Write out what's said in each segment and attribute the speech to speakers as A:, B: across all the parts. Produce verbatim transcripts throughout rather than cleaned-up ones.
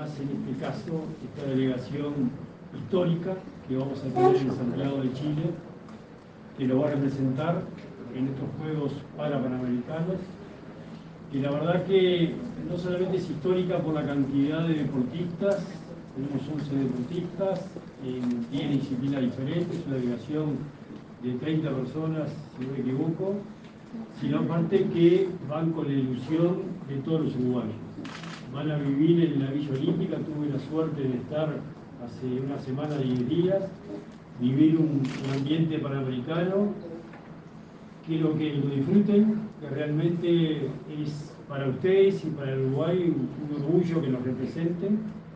A: más en este caso, esta delegación histórica que vamos a tener en Santiago de Chile, que lo va a representar en estos Juegos Parapanamericanos, que la verdad que no solamente es histórica por la cantidad de deportistas, tenemos once deportistas en diez disciplinas diferentes, una delegación de treinta personas, si no me equivoco, sino aparte que van con la ilusión de todos los uruguayos. Van a vivir en la Villa Olímpica, tuve la suerte de estar hace una semana, diez días, vivir un, un ambiente panamericano, quiero que lo disfruten, que realmente es para ustedes y para el Uruguay un, un orgullo que nos representen.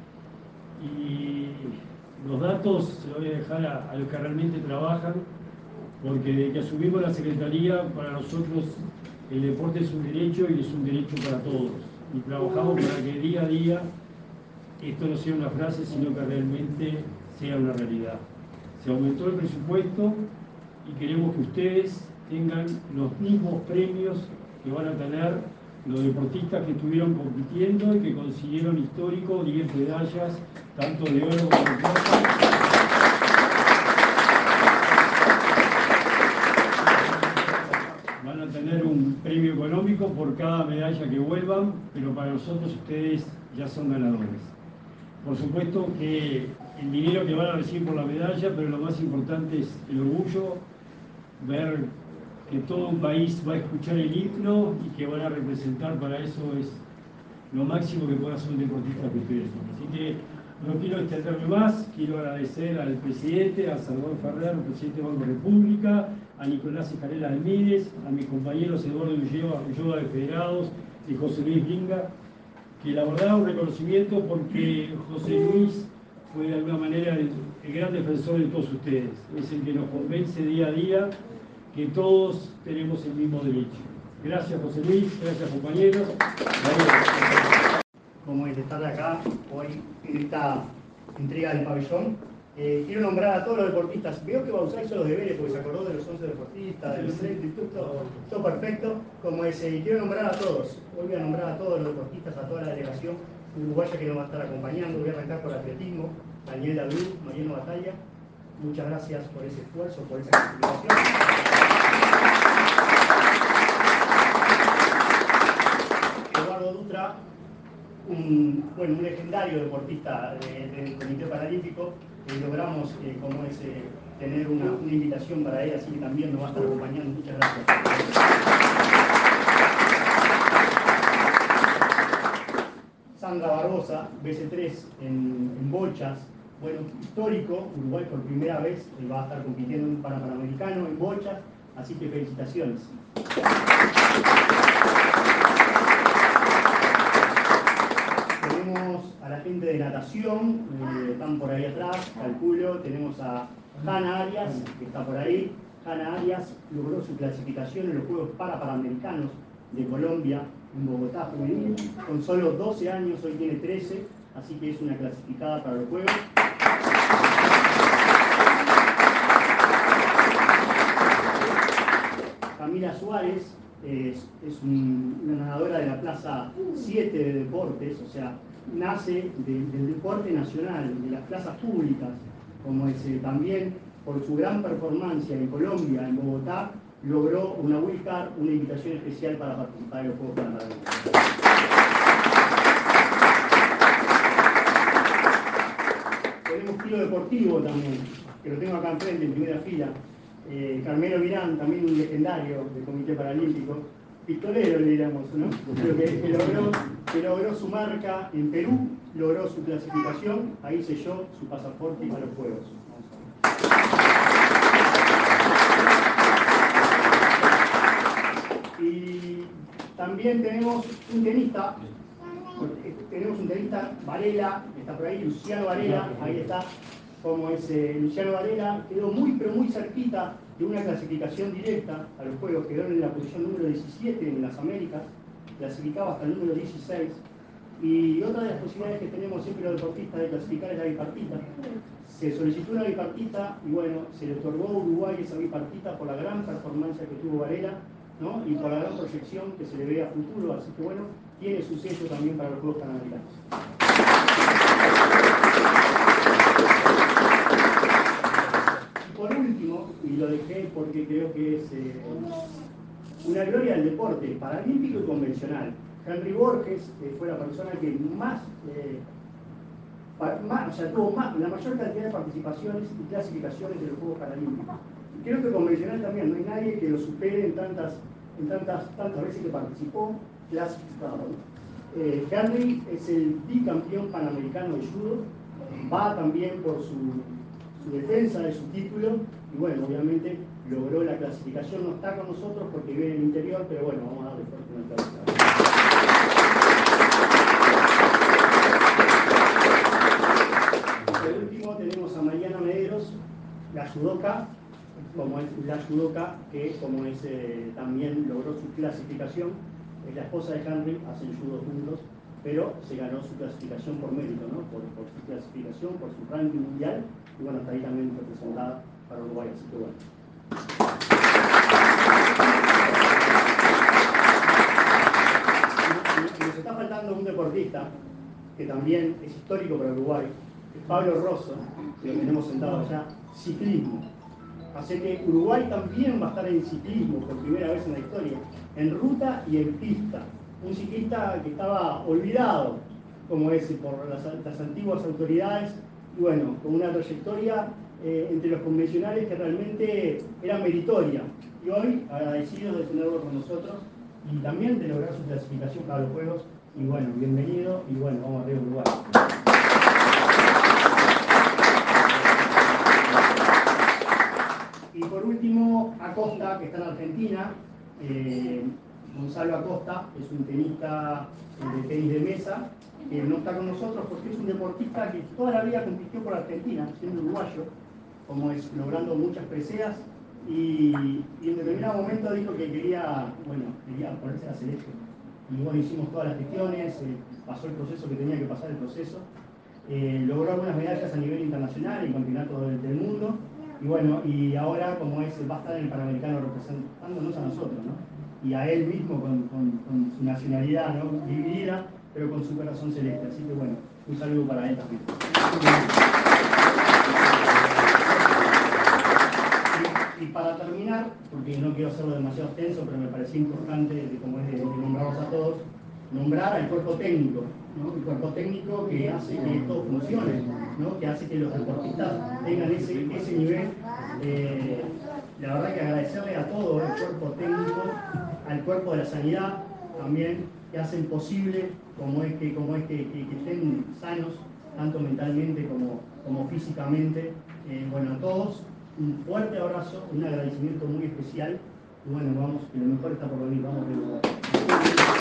A: Y los datos se los voy a dejar a, a los que realmente trabajan, porque desde que asumimos la Secretaría, para nosotros el deporte es un derecho y es un derecho para todos. Y trabajamos para que día a día esto no sea una frase, sino que realmente sea una realidad. Se aumentó el presupuesto y queremos que ustedes tengan los mismos premios que van a tener los deportistas que estuvieron compitiendo y que consiguieron histórico diez medallas, tanto de oro como de plata. Van a tener un premio económico por cada medalla que vuelvan, pero para nosotros ustedes ya son ganadores. Por supuesto que el dinero que van a recibir por la medalla, pero lo más importante es el orgullo, ver que todo un país va a escuchar el himno y que van a representar, para eso es lo máximo que puede hacer un deportista que ustedes son. Así que no quiero extenderme más, quiero agradecer al presidente, a Salvador Ferrer, el presidente del Banco de la República, a Nicolás Escarela Almides, a mis compañeros Eduardo Ulloa de Federados y José Luis Bringa, que la verdad un reconocimiento porque José Luis fue de alguna manera el, el gran defensor de todos ustedes, es el que nos convence día a día que todos tenemos el mismo derecho. Gracias José Luis, gracias compañeros.
B: Como es estar acá hoy en esta entrega del pabellón. Eh, quiero nombrar a todos los deportistas. Veo que Bauzá hizo los deberes porque se acordó de los once deportistas, del centro y todo, todo perfecto. Como es, eh, quiero nombrar a todos. Hoy voy a nombrar a todos los deportistas, a toda la delegación uruguaya que nos va a estar acompañando. Voy a arrancar por atletismo, Daniel Ladú, Mariano Batalla. Muchas gracias por ese esfuerzo, por esa clasificación. Eduardo Dutra, un, bueno, un legendario deportista de, del Comité Paralímpico. Eh, logramos, eh, como es, eh, tener una, una invitación para él, así que también nos va a estar acompañando. Muchas gracias. Sandra Barbosa, B C tres en, en bochas. Bueno, histórico, Uruguay por primera vez eh, va a estar compitiendo en un Panamericano en bochas, así que felicitaciones. Tenemos a la gente de natación, eh, están por ahí atrás, calculo. Tenemos a Hanna Arias, que está por ahí. Hanna Arias logró su clasificación en los Juegos Parapanamericanos de Colombia, en Bogotá, juvenil. Con solo doce años, hoy tiene trece, así que es una clasificada para los Juegos. Camila Suárez es, es un, una nadadora de la Plaza siete de Deportes, o sea, nace de, del deporte nacional, de las plazas públicas, como es, eh, también por su gran performance en Colombia, en Bogotá, logró una wildcard, una invitación especial para participar en los Juegos Panamericanos. Tenemos tiro deportivo también, que lo tengo acá enfrente, en primera fila. Eh, Carmelo Mirán, también un legendario del Comité Paralímpico, pistolero le diríamos, ¿no? Pero que, que, logró, que logró su marca en Perú, logró su clasificación, ahí selló su pasaporte a los Juegos. Y también tenemos un tenista, tenemos un tenista, Varela, está por ahí, Luciano Varela, ahí está. Como es eh, Luciano Varela, quedó muy pero muy cerquita de una clasificación directa a los Juegos, quedó en la posición número diecisiete en las Américas, clasificaba hasta el número dieciséis, y otra de las posibilidades que tenemos siempre los deportistas de clasificar es la bipartita. Se solicitó una bipartita y bueno, se le otorgó a Uruguay esa bipartita por la gran performance que tuvo Varela, ¿no? Y por la gran proyección que se le ve a futuro, así que bueno, tiene su sello también para los Juegos Panamericanos. deporte paralímpico y convencional. Henry Borges eh, fue la persona que más, eh, más, o sea, tuvo más, la mayor cantidad de participaciones y clasificaciones de los Juegos Paralímpicos. Y creo que convencional también, no hay nadie que lo supere en tantas, en tantas, tantas veces que participó clasificado. Eh, Henry es el bicampeón panamericano de judo, va también por su, su defensa de su título y bueno, obviamente logró la clasificación, no está con nosotros porque vive en el interior, pero bueno, vamos a darle fuerte una aplauso. Por último tenemos a Mariana Medeiros, la judoka, como es la judoka que como es eh, también logró su clasificación, es la esposa de Henry, hacen judo juntos, pero se ganó su clasificación por mérito, ¿no? por, por su clasificación, por su ranking mundial, y bueno, está ahí también representada para Uruguay, así que bueno. Nos está faltando un deportista que también es histórico para Uruguay, es Pablo Rosso, que lo tenemos sentado allá, ciclismo. Así que Uruguay también va a estar en ciclismo por primera vez en la historia, en ruta y en pista. Un ciclista que estaba olvidado, como ese, por las, las antiguas autoridades, y bueno, con una trayectoria eh, entre los convencionales que realmente era meritoria. Y hoy, agradecidos de tenerlo con nosotros y también de lograr su clasificación para los Juegos. Y bueno, bienvenido, y bueno, vamos arriba a Uruguay. Y por último, Acosta, que está en Argentina. Eh, Gonzalo Acosta es un tenista de tenis de mesa, que no está con nosotros porque es un deportista que toda la vida compitió por Argentina, siendo uruguayo, como es, logrando muchas preseas, y, y en determinado momento dijo que quería, bueno, quería ponerse a la selección. Y bueno, hicimos todas las gestiones, eh, pasó el proceso que tenía que pasar el proceso, eh, logró algunas medallas a nivel internacional en campeonatos del, del mundo, y bueno, y ahora como es, va a estar en el Panamericano representándonos a nosotros, ¿no? Y a él mismo con, con, con su nacionalidad, ¿no? Dividida, pero con su corazón celeste. Así que bueno, un saludo para él también. Y, y para terminar, porque no quiero hacerlo demasiado extenso, pero me parecía importante, de, como es de, de nombrarlos a todos, nombrar al cuerpo técnico, ¿no? El cuerpo técnico que hace que esto funcione, ¿no? Que hace que los deportistas tengan ese, ese nivel. Eh, la verdad que agradecerle a todo el cuerpo técnico, al cuerpo de la sanidad también, que hacen posible como es que, como es que, que, que estén sanos, tanto mentalmente como, como físicamente. Eh, bueno, a todos un fuerte abrazo, un agradecimiento muy especial, y bueno, vamos, que lo mejor está por venir, vamos a ver.